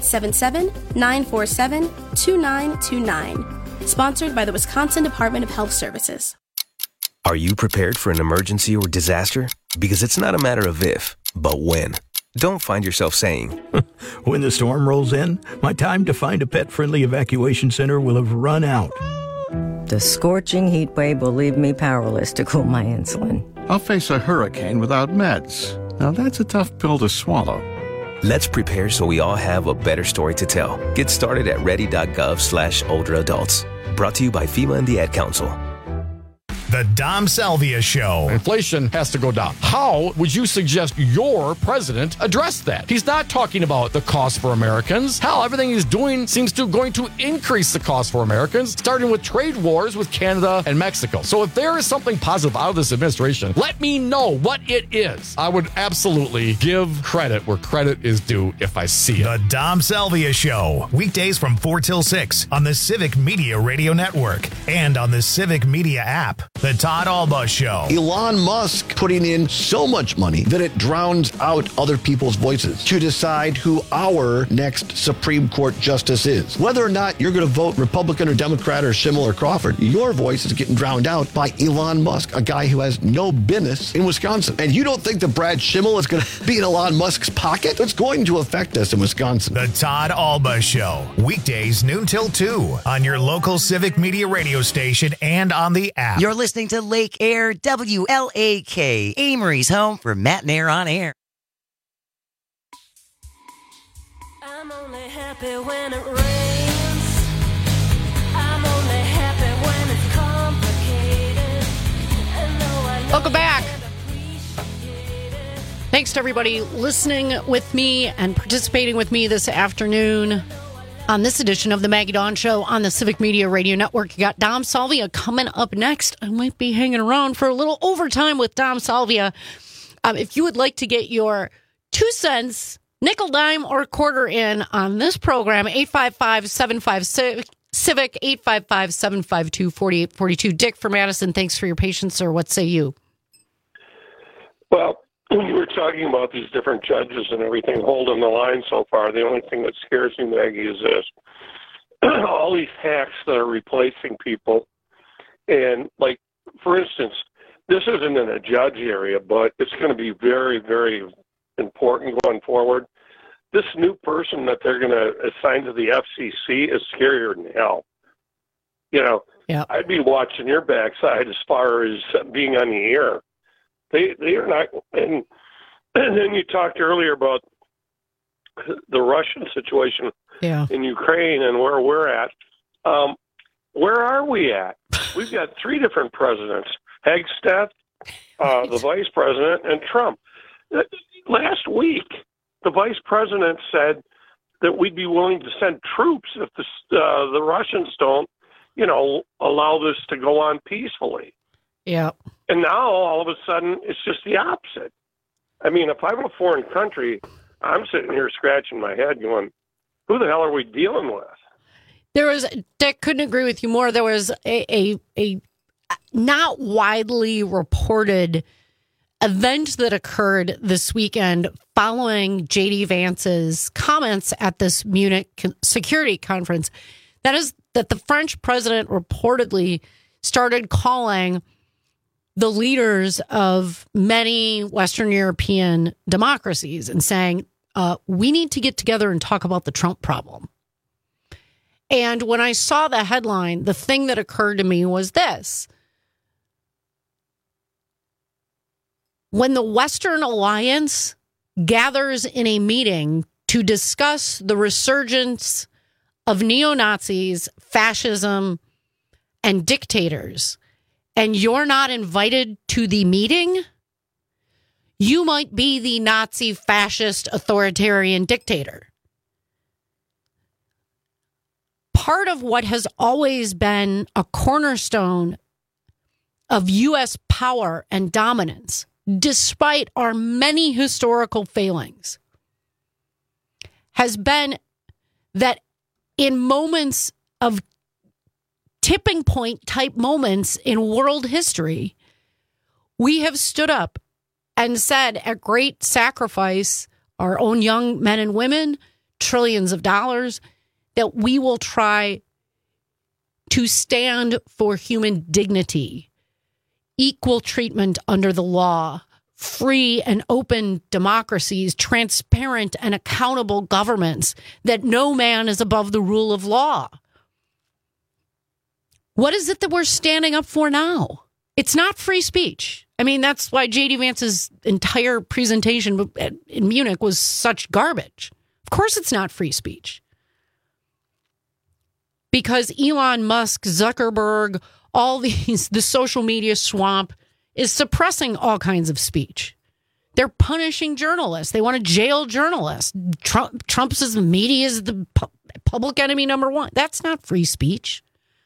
S3: 877-947-2929. Sponsored by the Wisconsin Department of Health Services.
S4: Are you prepared for an emergency or disaster? Because it's not a matter of if, but when. Don't find yourself saying,
S5: when the storm rolls in, my time to find a pet-friendly evacuation center will have run out.
S6: The scorching heat wave will leave me powerless to cool my insulin.
S7: I'll face a hurricane without meds. Now that's a tough pill to swallow.
S4: Let's prepare so we all have a better story to tell. Get started at ready.gov/older adults. Brought to you by FEMA and the Ad Council.
S1: The Dom Salvia Show.
S9: Inflation has to go down. How would you suggest your president address that? He's not talking about the cost for Americans. Hell, everything he's doing seems to going to increase the cost for Americans, starting with trade wars with Canada and Mexico. So if there is something positive out of this administration, let me know what it is. I would absolutely give credit where credit is due if I see it.
S1: The Dom Salvia Show. Weekdays from 4 till 6 on the Civic Media Radio Network and on the Civic Media app. The Todd Alba Show.
S2: Elon Musk putting in so much money that it drowns out other people's voices to decide who our next Supreme Court justice is. Whether or not you're going to vote Republican or Democrat or Schimmel or Crawford, your voice is getting drowned out by Elon Musk, a guy who has no business in Wisconsin. And you don't think that Brad Schimmel is going to be in Elon Musk's pocket? It's going to affect us in Wisconsin.
S1: The Todd Alba Show. Weekdays noon till 2 on your local Civic Media radio station and on the app.
S12: You're listening to Lake Air WLAK, Amory's home for Matt and Air on Air.
S19: I'm only happy when it rains. I'm only happy when it's complicated.
S13: Welcome back. Thanks to everybody listening with me and participating with me this afternoon on this edition of the Maggie Dawn Show on the Civic Media Radio Network. You got Dom Salvia coming up next. I might be hanging around for a little overtime with Dom Salvia. If you would like to get your 2 cents, nickel, dime, or quarter in on this program, 855-756-CIVIC, 855-752-4842. Dick from Madison, thanks for your patience, sir. What say you?
S27: Well, you were talking about these different judges and everything holding the line so far. The only thing that scares me, Maggie, is this. All these hacks that are replacing people. And, like, for instance, this isn't in a judge area, but it's going to be very, very important going forward. This new person that they're going to assign to the FCC is scarier than hell. You know, I'd be watching your backside as far as being on the air. They are not, and then you talked earlier about the Russian situation in Ukraine and where we're at. Where are we at? We've got 3 different presidents: Hegstead, the vice president, and Trump. Last week, the vice president said that we'd be willing to send troops if the Russians don't, allow this to go on peacefully.
S13: Yeah.
S27: And now, all of a sudden, it's just the opposite. I mean, if I'm a foreign country, I'm sitting here scratching my head going, who the hell are we dealing with?
S13: Dick, couldn't agree with you more. There was a not widely reported event that occurred this weekend following J.D. Vance's comments at this Munich security conference. That is that the French president reportedly started calling the leaders of many Western European democracies and saying, we need to get together and talk about the Trump problem. And when I saw the headline, the thing that occurred to me was this. When the Western Alliance gathers in a meeting to discuss the resurgence of neo-Nazis, fascism, and dictators, and you're not invited to the meeting, you might be the Nazi, fascist, authoritarian dictator. part of what has always been a cornerstone of U.S. power and dominance, despite our many historical failings, has been that in moments of tipping point type moments in world history, we have stood up and said at great sacrifice, our own young men and women, trillions of dollars, that we will try to stand for human dignity, equal treatment under the law, free and open democracies, transparent and accountable governments, that no man is above the rule of law. What is it that we're standing up for now? It's not free speech. I mean, that's why J.D. Vance's entire presentation in Munich was such garbage. Of course it's not free speech. Because Elon Musk, Zuckerberg, all these, the social media swamp is suppressing all kinds of speech. They're punishing journalists. They want to jail journalists. Trump's media is the public enemy number one. That's not free speech.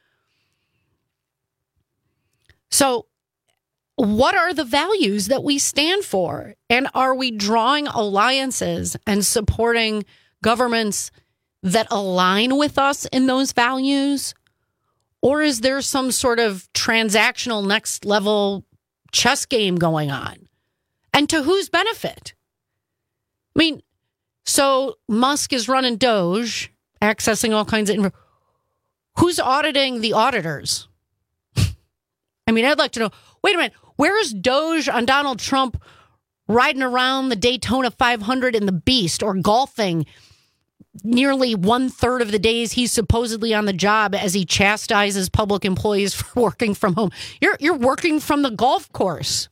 S13: So what are the values that we stand for? And are we drawing alliances and supporting governments that align with us in those values? Or is there some sort of transactional next level chess game going on? And to whose benefit? I mean, so Musk is running Doge, accessing all kinds of... Who's auditing the auditors? I mean, I'd like to know, wait a minute, where's Doge on Donald Trump riding around the Daytona 500 in the Beast or golfing nearly 1/3 of the days he's supposedly on the job as he chastises public employees for working from home? You're working from the golf course.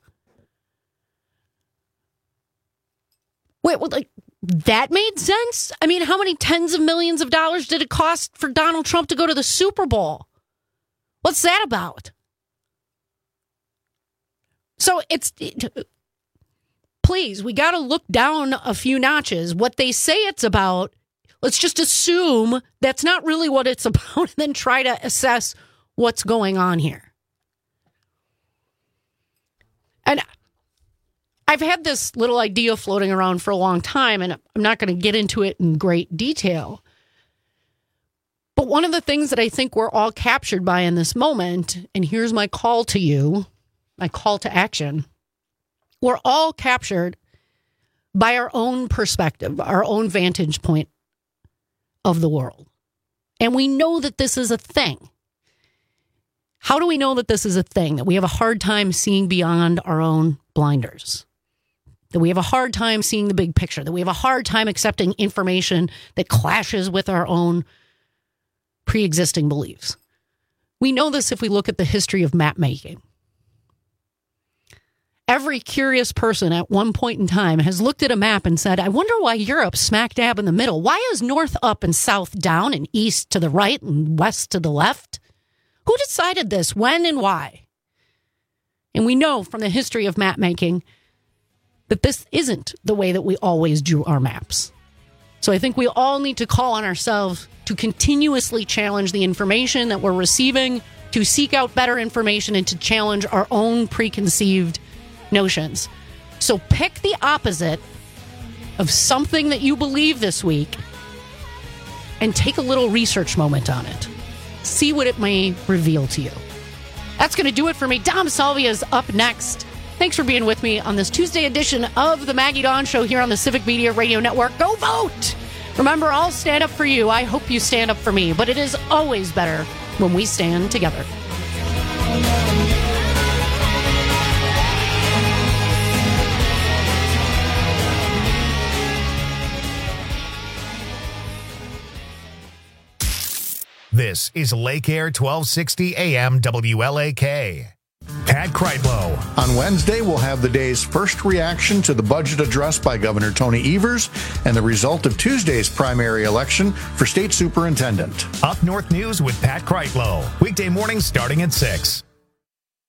S13: Wait, well, like, that made sense? I mean, how many tens of millions of dollars did it cost for Donald Trump to go to the Super Bowl? What's that about? So please, we got to look down a few notches. What they say it's about, let's just assume that's not really what it's about and then try to assess what's going on here. And I've had this little idea floating around for a long time, and I'm not going to get into it in great detail. But one of the things that I think we're all captured by in this moment, and here's my call to you, my call to action, we're all captured by our own perspective, our own vantage point of the world. And we know that this is a thing. How do we know that this is a thing? That we have a hard time seeing beyond our own blinders? That we have a hard time seeing the big picture? That we have a hard time accepting information that clashes with our own pre-existing beliefs? We know this if we look at the history of map making. Every curious person at one point in time has looked at a map and said, I wonder why Europe's smack dab in the middle. Why is north up and south down and east to the right and west to the left? Who decided this? When and why? And we know from the history of map making that this isn't the way that we always drew our maps. So I think we all need to call on ourselves to continuously challenge the information that we're receiving, to seek out better information, and to challenge our own preconceived notions. So pick the opposite of something that you believe this week and take a little research moment on it. See what it may reveal to you. That's going to do it for me. Dom Salvia is up next. Thanks for being with me on this Tuesday edition of the Maggie Dawn Show here on the Civic Media Radio Network. Go vote! Remember, I'll stand up for you. I hope you stand up for me. But it is always better when we stand together.
S1: This is Lake Air 1260 AM WLAK. Pat Kreitlow.
S10: On Wednesday, we'll have the day's first reaction to the budget address by Governor Tony Evers and the result of Tuesday's primary election for state superintendent.
S1: Up North News with Pat Kreitlow. Weekday mornings starting at 6.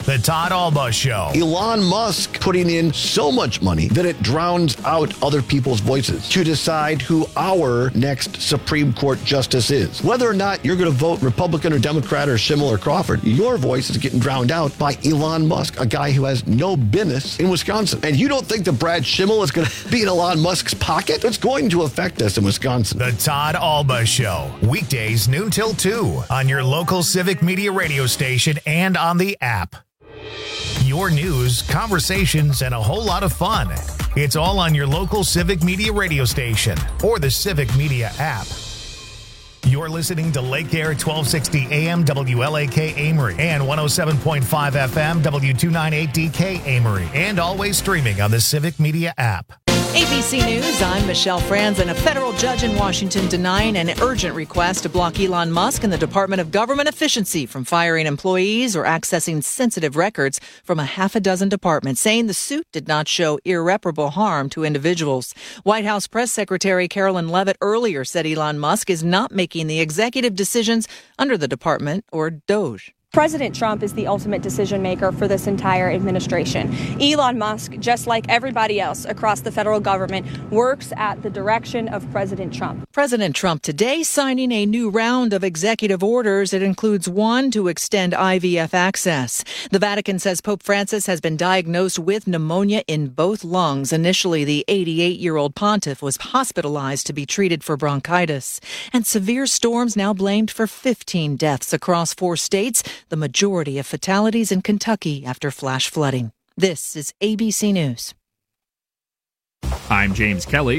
S1: The Todd Alba Show.
S2: Elon Musk putting in so much money that it drowns out other people's voices to decide who our next Supreme Court justice is. Whether or not you're going to vote Republican or Democrat or Schimmel or Crawford, your voice is getting drowned out by Elon Musk, a guy who has no business in Wisconsin. And you don't think that Brad Schimmel is going to be in Elon Musk's pocket? It's going to affect us in Wisconsin.
S1: The Todd Alba Show. Weekdays noon till 2 on your local Civic Media radio station and on the app. Your news, conversations, and a whole lot of fun. It's all on your local Civic Media radio station or the Civic Media app. You're listening to Lake Air 1260 AM WLAK Amory and 107.5 FM W298DK Amory, and always streaming on the Civic Media app.
S11: ABC News, I'm Michelle Franzen. A federal judge in Washington denying an urgent request to block Elon Musk and the Department of Government Efficiency from firing employees or accessing sensitive records from a half a dozen departments, saying the suit did not show irreparable harm to individuals. White House Press Secretary Carolyn Leavitt earlier said Elon Musk is not making the executive decisions under the department or DOJ.
S14: President Trump is the ultimate decision maker for this entire administration. Elon Musk, just like everybody else across the federal government, works at the direction of President Trump.
S11: President Trump today signing a new round of executive orders. It includes one to extend IVF access. The Vatican says Pope Francis has been diagnosed with pneumonia in both lungs. Initially, the 88-year-old pontiff was hospitalized to be treated for bronchitis. And severe storms now blamed for 15 deaths across 4 states. The majority of fatalities in Kentucky after flash flooding. This is ABC News.
S15: I'm James Kelly.